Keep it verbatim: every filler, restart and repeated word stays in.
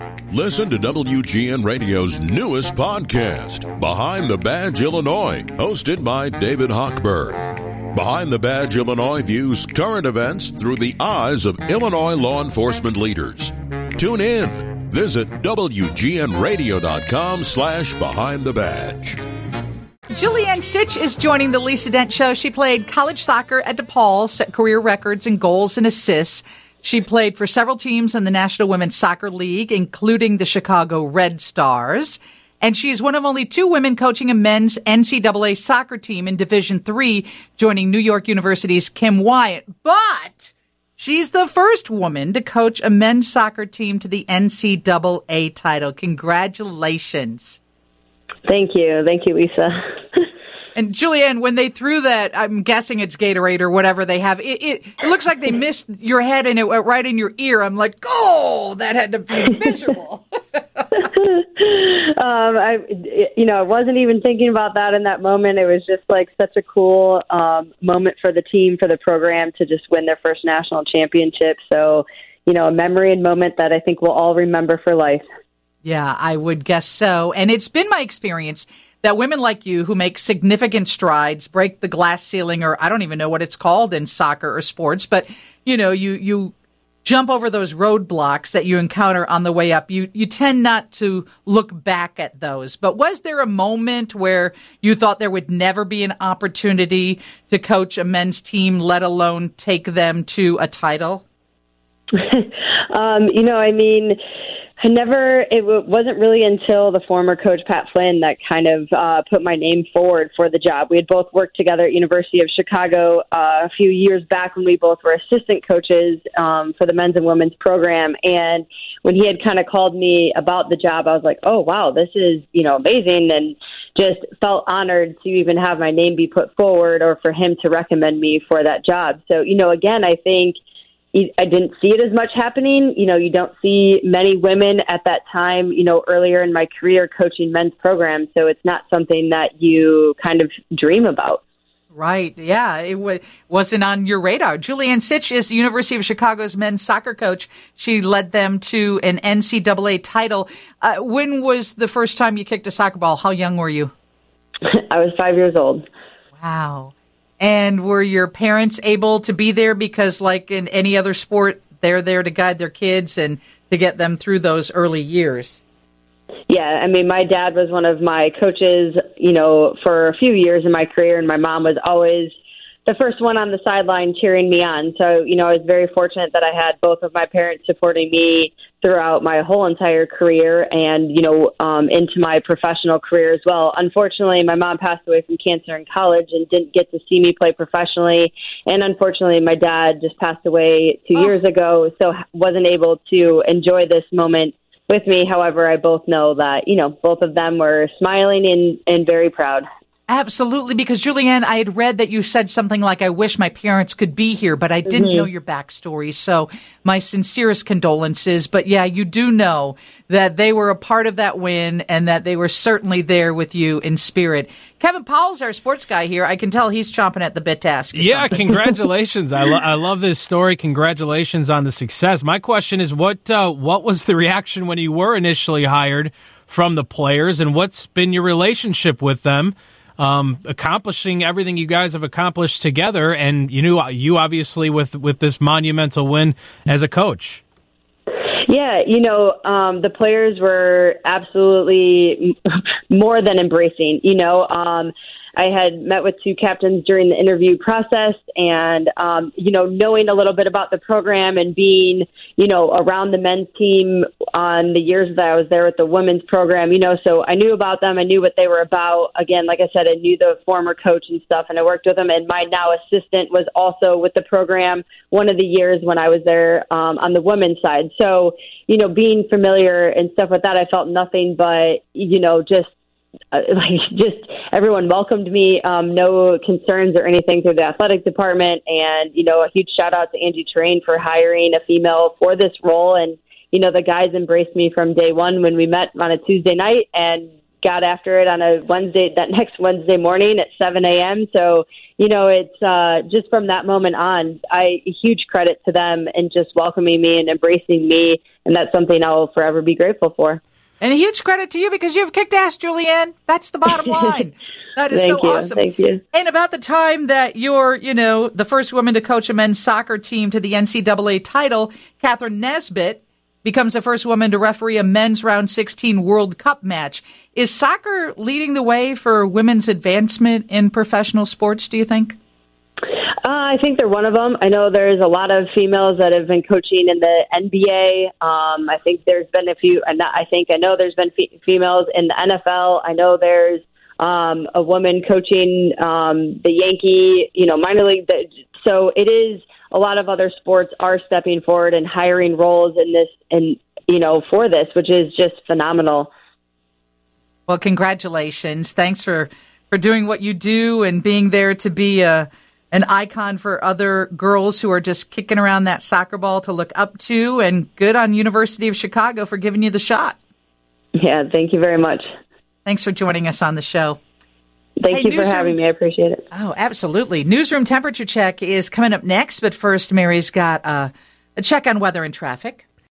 Listen to W G N Radio's newest podcast, Behind the Badge Illinois, hosted by David Hochberg. Behind the Badge Illinois views current events through the eyes of Illinois law enforcement leaders. Tune in. Visit W G N radio dot com slash behind the badge. Julianne Sitch is joining the Lisa Dent Show. She played college soccer at DePaul, set career records in goals and assists. She played for several teams in the National Women's Soccer League, including the Chicago Red Stars. And she's one of only two women coaching a men's N C double A soccer team in Division three, joining New York University's Kim Wyatt. But she's the first woman to coach a men's soccer team to the N C double A title. Congratulations. Thank you. Thank you, Lisa. And Julianne, when they threw that, I'm guessing it's Gatorade or whatever they have, it, it, it looks like they missed your head and it went right in your ear. I'm like, oh, that had to be miserable. um, I, you know, I wasn't even thinking about that in that moment. It was just like such a cool um, moment for the team, for the program to just win their first national championship. So, you know, a memory and moment that I think we'll all remember for life. Yeah, I would guess so. And it's been my experience that women like you who make significant strides, break the glass ceiling, or I don't even know what it's called in soccer or sports, but, you know, you, you jump over those roadblocks that you encounter on the way up. You, you tend not to look back at those. But was there a moment where you thought there would never be an opportunity to coach a men's team, let alone take them to a title? um, you know, I mean... I never, it w- wasn't really until the former coach, Pat Flynn, that kind of uh, put my name forward for the job. We had both worked together at University of Chicago uh, a few years back when we both were assistant coaches um, for the men's and women's program. And when he had kind of called me about the job, I was like, oh, wow, this is, you know, amazing. And just felt honored to even have my name be put forward or for him to recommend me for that job. So, you know, again, I think I didn't see it as much happening. You know, you don't see many women at that time, you know, earlier in my career coaching men's programs. So it's not something that you kind of dream about. Right. Yeah. It w- wasn't on your radar. Julianne Sitch is the University of Chicago's men's soccer coach. She led them to an N C double A title. Uh, when was the first time you kicked a soccer ball? How young were you? I was five years old. Wow. And were your parents able to be there? Because like in any other sport, they're there to guide their kids and to get them through those early years. Yeah, I mean, my dad was one of my coaches, you know, for a few years in my career, and my mom was always the first one on the sideline cheering me on. So, you know, I was very fortunate that I had both of my parents supporting me throughout my whole entire career and, you know, um, into my professional career as well. Unfortunately, my mom passed away from cancer in college and didn't get to see me play professionally. And unfortunately, my dad just passed away two oh. years ago, so wasn't able to enjoy this moment with me. However, I both know that, you know, both of them were smiling and, and very proud. Absolutely, because Julianne, I had read that you said something like, I wish my parents could be here, but I didn't mm-hmm. know your backstory. So my sincerest condolences. But yeah, you do know that they were a part of that win and that they were certainly there with you in spirit. Kevin Powell's our sports guy here. I can tell he's chomping at the bit to ask you Yeah, something. Congratulations. I, lo- I love this story. Congratulations on the success. My question is, what uh, what was the reaction when you were initially hired from the players, and what's been your relationship with them? Um, accomplishing everything you guys have accomplished together, and you knew you obviously with with this monumental win as a coach. Yeah, you know, um, the players were absolutely more than embracing. You know, um, I had met with two captains during the interview process, and um, you know, knowing a little bit about the program and being, you know, around the men's team on the years that I was there with the women's program, you know, so I knew about them. I knew what they were about. Again, like I said, I knew the former coach and stuff, and I worked with them. And my now assistant was also with the program one of the years when I was there um, on the women's side. So, you know, being familiar and stuff with that, I felt nothing but, you know, just Uh, like just everyone welcomed me, um, no concerns or anything through the athletic department. And, you know, a huge shout out to Angie Terrain for hiring a female for this role. And, you know, the guys embraced me from day one when we met on a Tuesday night and got after it on a Wednesday, that next Wednesday morning at seven a.m. So, you know, it's uh, just from that moment on, I huge credit to them and just welcoming me and embracing me and that's something I'll forever be grateful for. And a huge credit to you because you've kicked ass, Julianne. That's the bottom line. That is Thank so you. awesome. Thank you. And about the time that you're, you know, the first woman to coach a men's soccer team to the N C double A title, Catherine Nesbitt becomes the first woman to referee a men's round sixteen World Cup match. Is soccer leading the way for women's advancement in professional sports, do you think? Uh, I think they're one of them. I know there's a lot of females that have been coaching in the N B A. Um, I think there's been a few, and I think I know there's been fe- females in the N F L. I know there's um, a woman coaching um, the Yankee, you know, minor league. So it is a lot of other sports are stepping forward and hiring roles in this, and you know, for this, which is just phenomenal. Well, congratulations! Thanks for for doing what you do and being there to be a. an icon for other girls who are just kicking around that soccer ball to look up to, and good on University of Chicago for giving you the shot. Yeah, thank you very much. Thanks for joining us on the show. Thank hey, you for newsroom, having me. I appreciate it. Oh, absolutely. Newsroom temperature check is coming up next, but first, Mary's got uh, a check on weather and traffic.